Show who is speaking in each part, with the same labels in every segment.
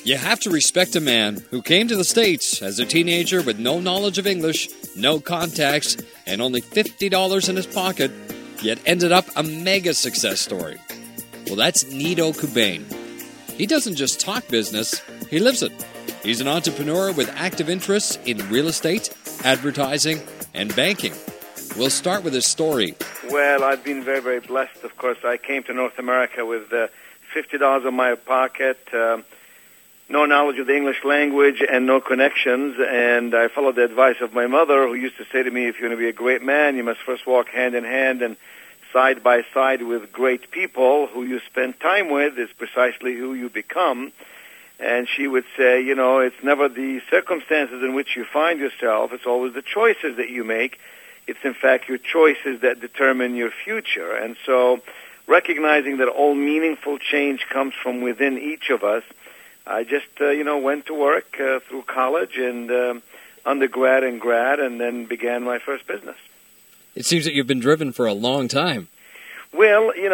Speaker 1: You have to respect a man who came to the States as a teenager with no knowledge of English, no contacts, and only $50 in his pocket, yet ended up a mega success story. Well, that's Nido Qubein. He doesn't just talk business, he lives it. He's an entrepreneur with active interests in real estate, advertising, and banking. We'll start with his story.
Speaker 2: Well, I've been very, very blessed. Of course, I came to North America with $50 in my pocket, no knowledge of the English language, and no connections. And I followed the advice of my mother, who used to say to me, if you're going to be a great man, you must first walk hand in hand and side by side with great people. Who you spend time with is precisely who you become. And she would say, you know, it's never the circumstances in which you find yourself, it's always the choices that you make. It's, in fact, your choices that determine your future. And so recognizing that all meaningful change comes from within each of us, I just, went to work through college and undergrad and grad, and then began my first business.
Speaker 1: It seems that you've been driven for a long time.
Speaker 2: Well, as you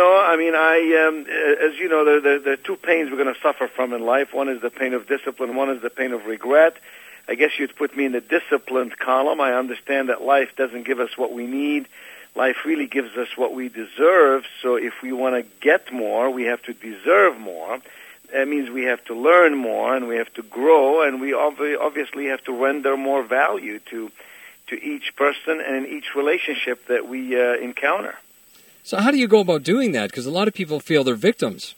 Speaker 2: know, there are two pains we're going to suffer from in life. One is the pain of discipline, one is the pain of regret. I guess you'd put me in the disciplined column. I understand that life doesn't give us what we need. Life really gives us what we deserve. So if we want to get more, we have to deserve more. That means we have to learn more, and we have to grow, and we obviously have to render more value to each person and each relationship that we encounter.
Speaker 1: So how do you go about doing that? Because a lot of people feel they're victims.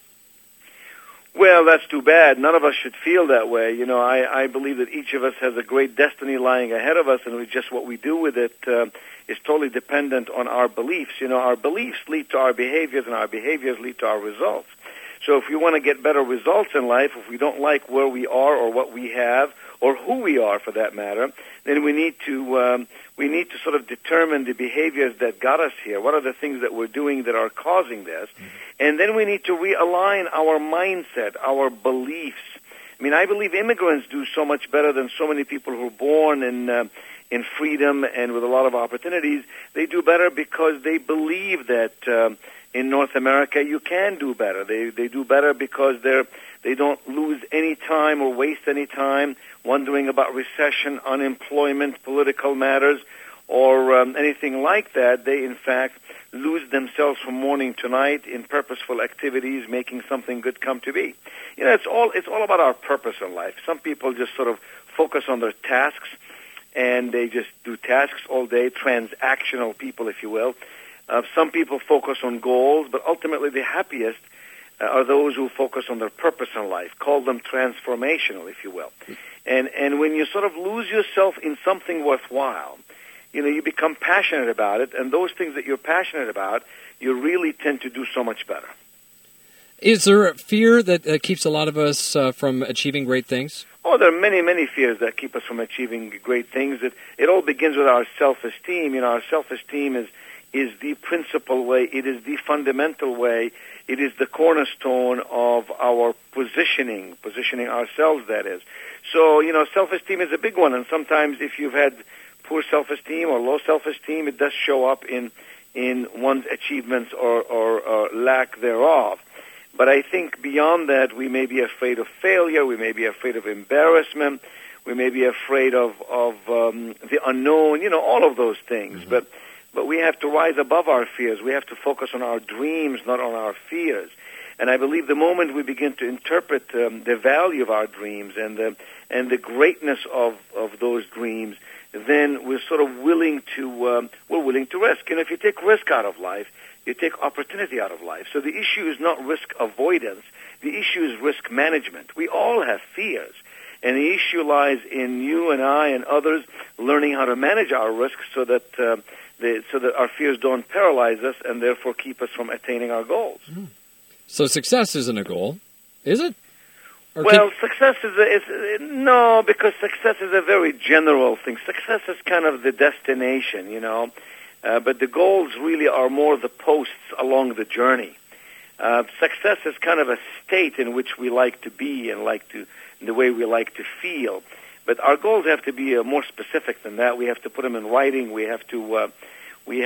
Speaker 2: Well, that's too bad. None of us should feel that way. You know, I believe that each of us has a great destiny lying ahead of us, and just what we do with it is totally dependent on our beliefs. You know, our beliefs lead to our behaviors, and our behaviors lead to our results. So if we want to get better results in life, if we don't like where we are or what we have or who we are for that matter, then we need to sort of determine the behaviors that got us here. What are the things that we're doing that are causing this? And then we need to realign our mindset, our beliefs. I mean, I believe immigrants do so much better than so many people who are born in freedom and with a lot of opportunities. They do better because they believe that in North America you can do better. They do better because they don't lose any time or waste any time wondering about recession, unemployment, political matters, or anything like that. They, in fact, lose themselves from morning to night in purposeful activities, making something good come to be. You know, it's all about our purpose in life. Some people just sort of focus on their tasks, and they just do tasks all day, transactional people, if you will. Some people focus on goals, but ultimately the happiest are those who focus on their purpose in life. Call them transformational, if you will. And when you sort of lose yourself in something worthwhile, you know, you become passionate about it, and those things that you're passionate about, you really tend to do so much better.
Speaker 1: Is there a fear that keeps a lot of us from achieving great things?
Speaker 2: Oh, there are many, many fears that keep us from achieving great things. It all begins with our self-esteem. You know, our self-esteem is the principal way. It is the fundamental way. It is the cornerstone of our positioning ourselves, that is. So, you know, self-esteem is a big one, and sometimes if you've had poor self-esteem or low self-esteem, it does show up in one's achievements or lack thereof. But I think beyond that, we may be afraid of failure, we may be afraid of embarrassment, we may be afraid of the unknown, you know, all of those things. Mm-hmm. But we have to rise above our fears. We have to focus on our dreams, not on our fears. And I believe the moment we begin to interpret the value of our dreams and the greatness of those dreams, then we're sort of willing to risk. And if you take risk out of life, you take opportunity out of life. So the issue is not risk avoidance. The issue is risk management. We all have fears. And the issue lies in you and I and others learning how to manage our risks so that our fears don't paralyze us and therefore keep us from attaining our goals.
Speaker 1: Mm. So success isn't a goal, is it?
Speaker 2: Success no, because success is a very general thing. Success is kind of the destination, you know. But the goals really are more the posts along the journey. Success is kind of a state in which we like to be and the way we like to feel. But our goals have to be more specific than that. We have to put them in writing. We have to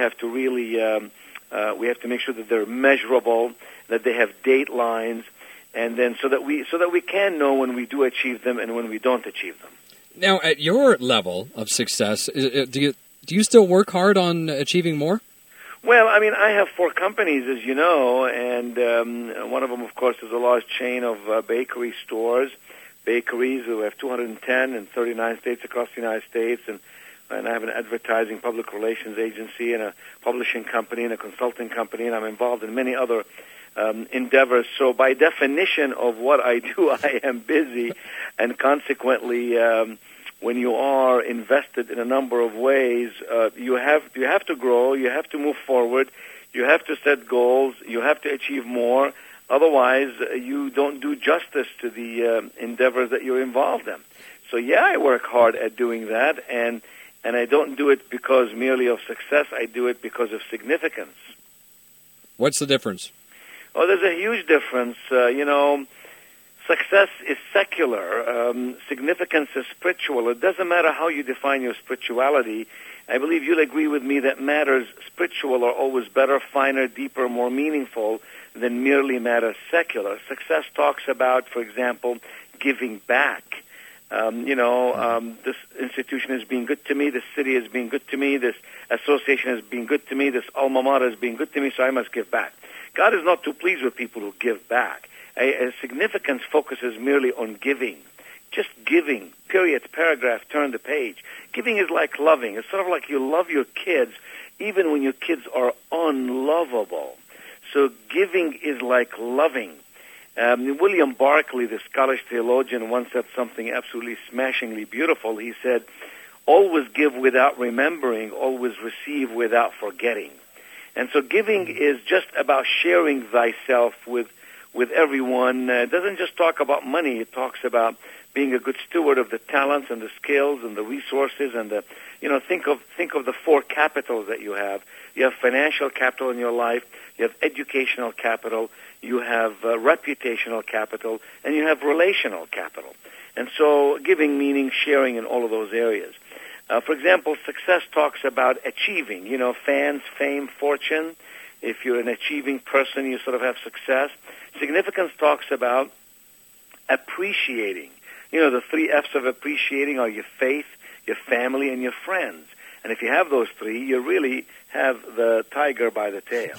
Speaker 2: really we have to make sure that they're measurable, that they have date lines, and then so that we can know when we do achieve them and when we don't achieve them.
Speaker 1: Now, at your level of success, do you still work hard on achieving more?
Speaker 2: Well, I mean, I have 4 companies, as you know, and one of them, of course, is a large chain of bakery stores, bakeries who have 210 in 39 states across the United States, and I have an advertising public relations agency and a publishing company and a consulting company, and I'm involved in many other endeavors. So by definition of what I do, I am busy, and consequently, when you are invested in a number of ways, you have to grow, you have to move forward, you have to set goals, you have to achieve more. Otherwise, you don't do justice to the endeavors that you're involved in. So yeah, I work hard at doing that, and I don't do it because merely of success. I do it because of significance.
Speaker 1: What's the difference?
Speaker 2: Oh, there's a huge difference. Success is secular. Significance is spiritual. It doesn't matter how you define your spirituality. I believe you'll agree with me that matters spiritual are always better, finer, deeper, more meaningful than merely matters secular. Success talks about, for example, giving back. This institution has been good to me, this city has been good to me, this association has been good to me, this alma mater has been good to me, so I must give back. God is not too pleased with people who give back. A significance focuses merely on giving. Just giving, period, paragraph, turn the page. Giving is like loving. It's sort of like you love your kids even when your kids are unlovable. So giving is like loving. William Barclay, the Scottish theologian, once said something absolutely smashingly beautiful. He said, always give without remembering, always receive without forgetting. And so giving is just about sharing thyself with everyone. It doesn't just talk about money. It talks about being a good steward of the talents and the skills and the resources and think of the 4 capitals that you have. You have financial capital in your life, you have educational capital, you have reputational capital, and you have relational capital. And so giving meaning sharing in all of those areas. For example, success talks about achieving, fans, fame, fortune. If you're an achieving person, you sort of have success. Significance talks about appreciating. The 3 F's of appreciating are your faith, your family, and your friends. And if you have those 3, you really have the tiger by the tail.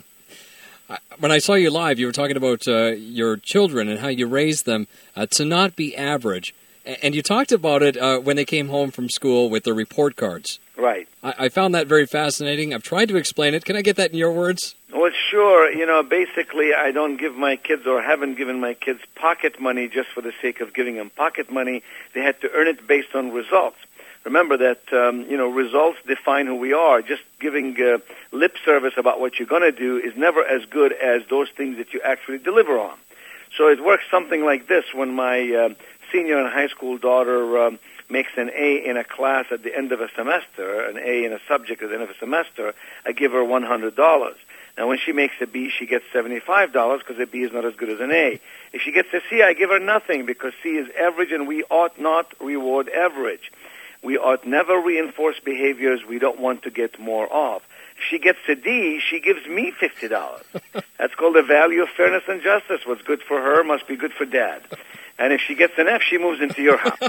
Speaker 1: When I saw you live, you were talking about your children and how you raised them to not be average. And you talked about it when they came home from school with their report cards.
Speaker 2: Right.
Speaker 1: I found that very fascinating. I've tried to explain it. Can I get that in your words?
Speaker 2: Well, sure. Basically, I don't give my kids or haven't given my kids pocket money just for the sake of giving them pocket money. They had to earn it based on results. Remember that, results define who we are. Just giving lip service about what you're going to do is never as good as those things that you actually deliver on. So it works something like this. When my senior and high school daughter makes an A in a class at the end of a semester, an A in a subject at the end of a semester, I give her $100. Now, when she makes a B, she gets $75 because a B is not as good as an A. If she gets a C, I give her nothing because C is average, and we ought not reward average. We ought never reinforce behaviors we don't want to get more of. If she gets a D, she gives me $50. That's called the value of fairness and justice. What's good for her must be good for Dad. And if she gets an F, she moves into your house.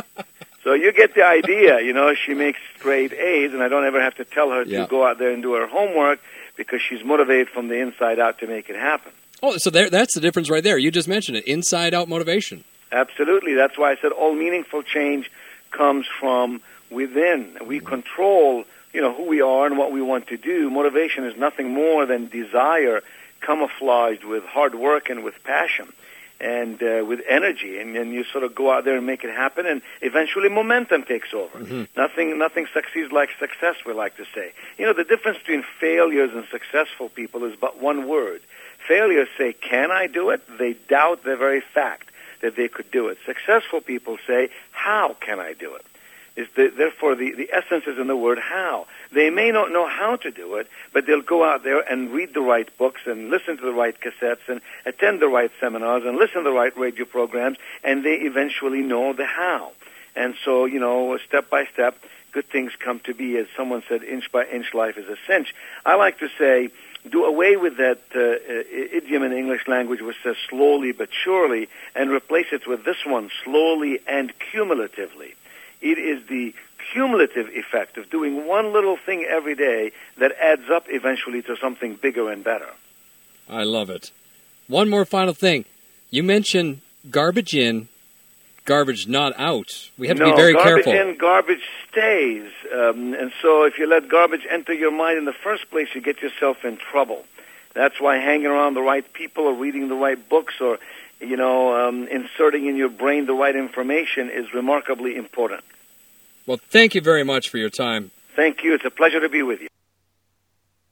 Speaker 2: So you get the idea. She makes straight A's, and I don't ever have to tell her to go out there and do her homework because she's motivated from the inside out to make it happen.
Speaker 1: Oh, so that's the difference right there. You just mentioned it, inside-out motivation.
Speaker 2: Absolutely. That's why I said all meaningful change comes from within. We control, who we are and what we want to do. Motivation is nothing more than desire camouflaged with hard work and with passion and with energy. And then you sort of go out there and make it happen, and eventually momentum takes over. Mm-hmm. Nothing succeeds like success, we like to say. The difference between failures and successful people is but one word. Failures say, can I do it? They doubt the very fact that they could do it. Successful people say, how can I do it? Therefore, the essence is in the word how. They may not know how to do it, but they'll go out there and read the right books and listen to the right cassettes and attend the right seminars and listen to the right radio programs, and they eventually know the how. And so, step by step, good things come to be. As someone said, inch by inch, life is a cinch. I like to say, do away with that idiom in the English language which says slowly but surely and replace it with this one, slowly and cumulatively. It is the cumulative effect of doing one little thing every day that adds up eventually to something bigger and better.
Speaker 1: I love it. One more final thing. You mentioned garbage in, garbage not out. We have to be very careful.
Speaker 2: Garbage in, garbage stays. And so if you let garbage enter your mind in the first place, you get yourself in trouble. That's why hanging around the right people or reading the right books or, inserting in your brain the right information is remarkably important.
Speaker 1: Well, thank you very much for your time.
Speaker 2: Thank you. It's a pleasure to be with you.